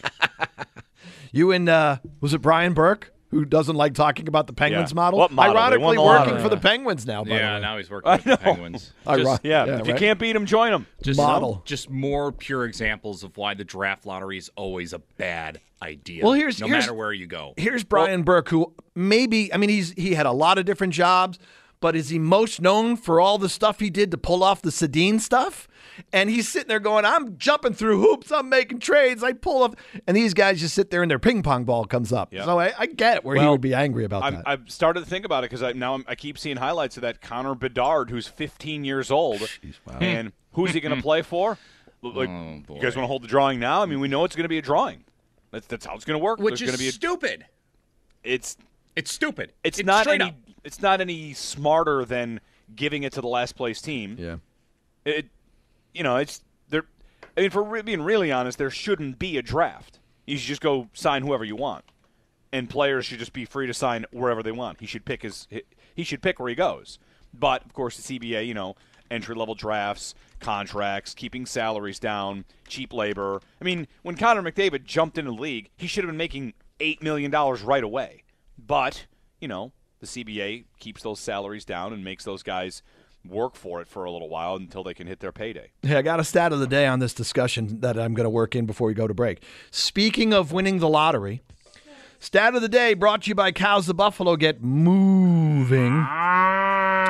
You and, uh, was it Brian Burke, who doesn't like talking about the Penguins Yeah. model? What model? They Ironically won the working lottery. for the Penguins now, by Yeah, the way. now he's working with the Penguins. Iro- Just, Yeah, Yeah, if you right? can't beat them, join them. just, Model. just more pure examples of why the draft lottery is always a bad idea. Well, here's- no here's- matter where you go. Here's Brian Burke, who maybe, I mean, he's he had a lot of different jobs, but is he most known for all the stuff he did to pull off the Sedin stuff? And he's sitting there going, I'm jumping through hoops, I'm making trades, I pull up. And these guys just sit there and their ping pong ball comes up. Yeah. So I, I get where he Well, would be angry about I'm, that. I've started to think about it because I, now I'm, I keep seeing highlights of that Connor Bedard, who's fifteen years old. And who's he going to play for? Like, Oh, boy. you guys want to hold the drawing now? I mean, we know it's going to be a drawing. That's, that's how it's going to work. Which There's is gonna be a, stupid. It's It's stupid. it's, not straight any up. it's not any smarter than giving it to the last place team. yeah. It, you know, it's there. I mean, for re- being really honest, there shouldn't be a draft. You should just go sign whoever you want, and players should just be free to sign wherever they want. He should pick his. He should pick where he goes. But of course, the C B A, you know, entry level drafts, contracts, keeping salaries down, cheap labor. I mean, when Connor McDavid jumped into the league, he should have been making eight million dollars right away. But you know, the C B A keeps those salaries down and makes those guys work for it for a little while until they can hit their payday. Hey, I got a stat of the day on this discussion that I'm going to work in before we go to break. Speaking of winning the lottery, stat of the day brought to you by Cows the Buffalo Get Moving.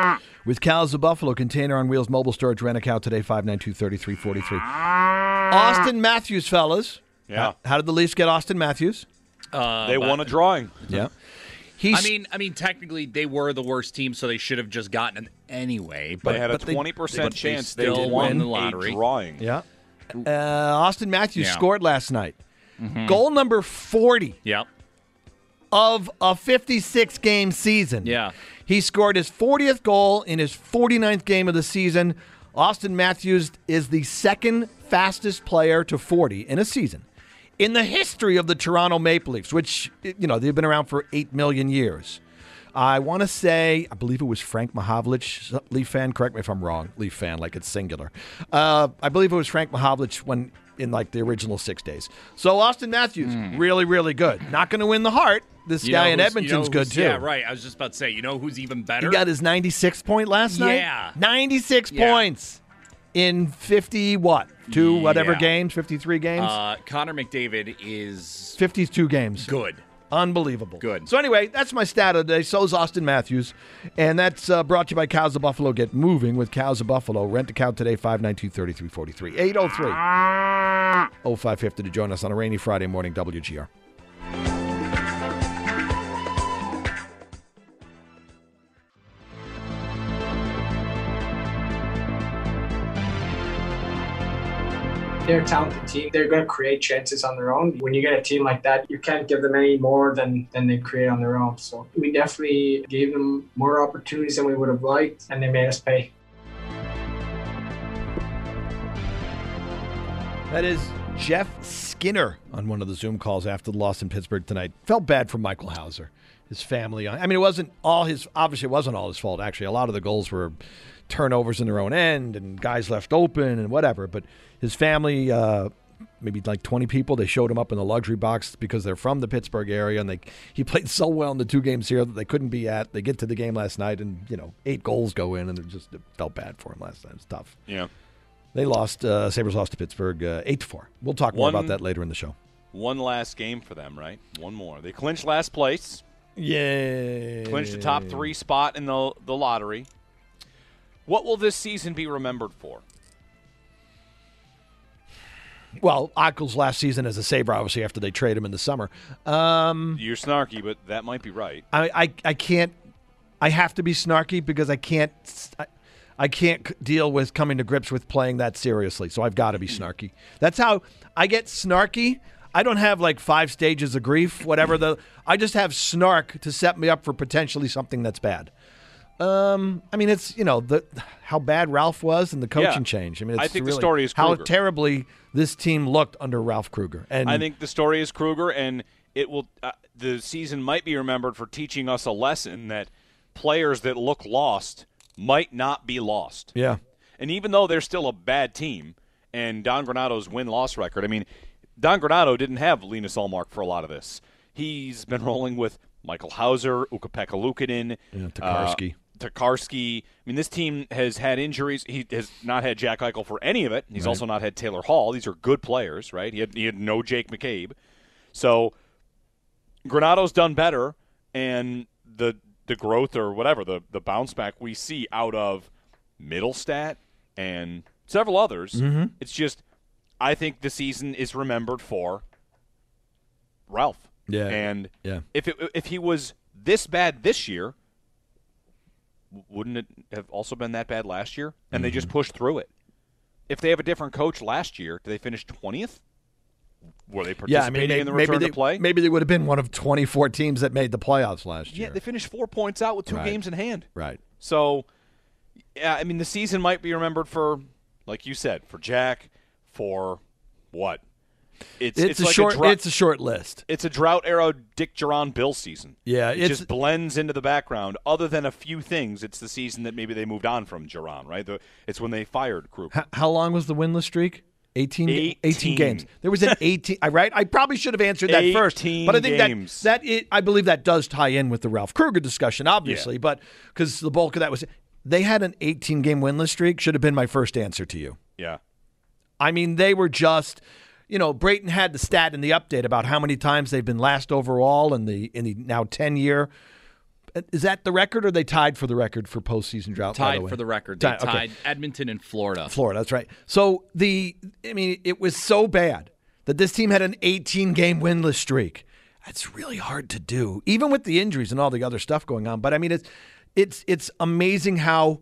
with Cows of Buffalo, container on wheels, mobile storage, rent a cow today, five nine two, three three four three. Austin Matthews, fellas. Yeah. How, how did the Leafs get Austin Matthews? Uh, they but- won a drawing. Yeah. I mean, I mean, technically they were the worst team, so they should have just gotten him anyway. But they had a but they- twenty percent but chance they they, still won won the lottery. a drawing. Yeah. Uh, Austin Matthews Yeah. scored last night. Mhm. Goal number forty Yep. of a fifty-six game season. Yeah. He scored his fortieth goal in his forty-ninth game of the season. Austin Matthews is the second fastest player to forty in a season in the history of the Toronto Maple Leafs, which, you know, they've been around for eight million years. I want to say, I believe it was Frank Mahovlich, Leaf fan. Correct me if I'm wrong. Leaf fan, like it's singular. Uh, I believe it was Frank Mahovlich when in like the original six days. So Austin Matthews, really, really good. Not going to win the heart. This You guy know in who's- Edmonton's you know good who's- too. Yeah, right. I was just about to say, you know who's even better? He got his ninety-sixth point last night. Yeah. ninety-six Yeah. points in fifty what? Two whatever Yeah. games, fifty-three games, Uh, Connor McDavid is fifty-two games. good. Unbelievable. Good. So anyway, that's my stat of the day. So's Austin Matthews. And that's uh, brought to you by Cows of Buffalo. Get moving with Cows of Buffalo. Rent a cow today, five nine two, three three four three. eight oh three, oh five five oh to join us on a rainy Friday morning, W G R. They're a talented team. They're going to create chances on their own. When you get a team like that, you can't give them any more than, than they create on their own. So we definitely gave them more opportunities than we would have liked, and they made us pay. That is Jeff Skinner on one of the Zoom calls after the loss in Pittsburgh tonight. Felt bad for Michael Hauser, his family. I mean, it wasn't all his, obviously it wasn't all his fault, actually. A lot of the goals were turnovers in their own end and guys left open and whatever. But his family, uh, maybe like twenty people, they showed him up in the luxury box because they're from the Pittsburgh area, and they he played so well in the two games here that they couldn't be at. They get to the game last night, and, you know, eight goals go in, and it just it felt bad for him last night. It was tough. Yeah. They lost, uh, Sabres lost to Pittsburgh uh, eight to four. We'll talk more One- about that later in the show. One last game for them, right? One more. They clinched last place. Yay. Clinched the top three spot in the the lottery. What will this season be remembered for? Well, Ockel's last season as a Sabre, obviously, after they trade him in the summer. Um, You're snarky, but that might be right. I, I, I can't. I have to be snarky because I can't. I, I can't c- deal with coming to grips with playing that seriously. So I've got to be snarky. That's how I get snarky. I don't have like five stages of grief, whatever the. I just have snark to set me up for potentially something that's bad. Um, I mean, it's, you know, the how bad Ralph was and the coaching Yeah. change. I mean, it's I think the really story is how Kruger. terribly this team looked under Ralph Kruger. And I think the story is Kruger, and it will. Uh, the season might be remembered for teaching us a lesson that players that look lost might not be lost. Yeah. And even though they're still a bad team, and Don Granado's win-loss record, I mean, Don Granado didn't have Linus Ullmark for a lot of this. He's been rolling with Michael Hauser, Ukko-Pekka Luukkonen, Yeah, Tokarski. Uh, Tokarski. I mean, this team has had injuries. He has not had Jack Eichel for any of it. He's Right. also not had Taylor Hall. These are good players, right? He had, he had no Jake McCabe. So Granado's done better, and the the growth or whatever, the, the bounce back we see out of Middlestat and several others, Mhm. it's just I think the season is remembered for Ralph. Yeah. And Yeah. if it, if he was this bad this year, w- wouldn't it have also been that bad last year? And they just pushed through it. If they have a different coach last year, do they finish twentieth? Were they yeah, participating I mean, they, in the maybe return they, to play? maybe they would have been one of twenty-four teams that made the playoffs last Yeah, year. they finished four points out with two Right. games in hand. Right. So, yeah, I mean, the season might be remembered for, like you said, for Jack, for what? It's, a like short. drought- it's a short list. It's a drought era Dick Geron Bill season. Yeah, it it's- just blends into the background. Other than a few things, it's the season that maybe they moved on from Geron, right? The, it's when they fired Kruger. How, how long was the winless streak? eighteen, eighteen. eighteen games. There was an eighteen. I right. I probably should have answered that first, eighteen but I think games. that that it, I believe that does tie in with the Ralph Kruger discussion, obviously. But because the bulk of that was they had an eighteen game winless streak. Should have been my first answer to you. Yeah. I mean, they were just, you know, Brayton had the stat in the update about how many times they've been last overall in the in the now ten year Is that the record, or are they tied for the record for postseason drought? Tied by the way? for the record. They Tied, tied okay. Edmonton and Florida. Florida, that's right. So the, I mean, it was so bad that this team had an eighteen-game winless streak. That's really hard to do, even with the injuries and all the other stuff going on. But I mean, it's it's it's amazing how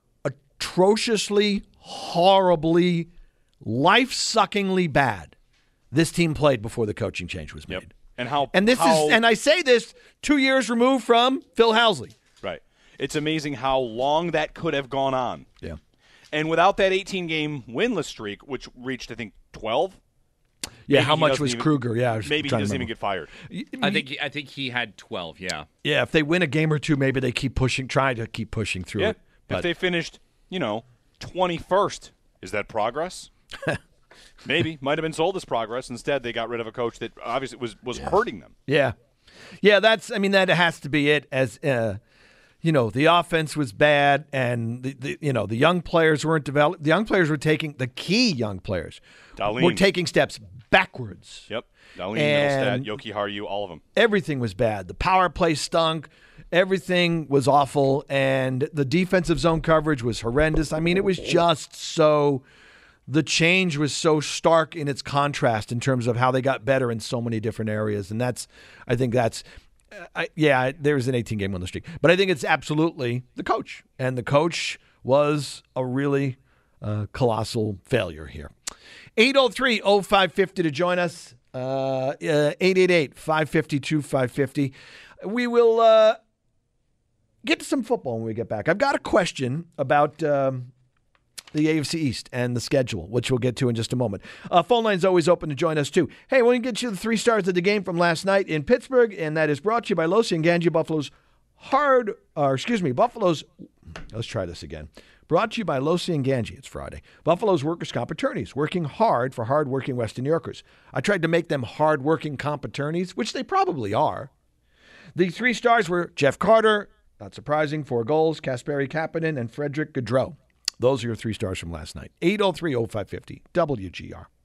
atrociously, horribly, life-suckingly bad this team played before the coaching change was made. Yep. And how and this how, is and I say this two years removed from Phil Housley. Right. It's amazing how long that could have gone on. Yeah. And without that eighteen-game winless streak, which reached I think twelve. Yeah, maybe how much doesn't was even, Kruger? Yeah, I was maybe he trying to doesn't even remember. get fired. I think I think he had twelve. Yeah. Yeah, if they win a game or two, maybe they keep pushing, try to keep pushing through Yeah. it. But If they finished, you know, twenty-first, is that progress? Maybe. Might have been sold as progress. Instead, they got rid of a coach that obviously was, was yeah. hurting them. Yeah. Yeah, that's, I mean, that has to be it. As, uh, you know, the offense was bad, and, the, the you know, the young players weren't developed. The young players were taking, the key young players Darlene. were taking steps backwards. Yep. Darlene, And- Middlestat, Yoki Haru, all of them. Everything was bad. The power play stunk. Everything was awful, and the defensive zone coverage was horrendous. I mean, it was just so – the change was so stark in its contrast in terms of how they got better in so many different areas, and that's – I think that's I, – yeah, there was an eighteen-game winless streak. But I think it's absolutely the coach, and the coach was a really uh, colossal failure here. eight oh three oh five five oh to join us, uh, uh, eight eight eight, five five two, five five oh. We will uh, – get to some football when we get back. I've got a question about um, the A F C East and the schedule, which we'll get to in just a moment. Uh, phone line's always open to join us, too. Hey, we're going to get you the three stars of the game from last night in Pittsburgh, and that is brought to you by Losi and Ganji, Buffalo's hard, or excuse me, Buffalo's, let's try this again. Brought to you by Losi and Ganji. It's Friday. Buffalo's workers' comp attorneys, working hard for hard-working Western New Yorkers. I tried to make them hard-working comp attorneys, which they probably are. The three stars were Jeff Carter, not surprising, four goals, Kasperi Kapanen, and Frederick Gaudreau. Those are your three stars from last night. eight oh three oh five five oh, W G R.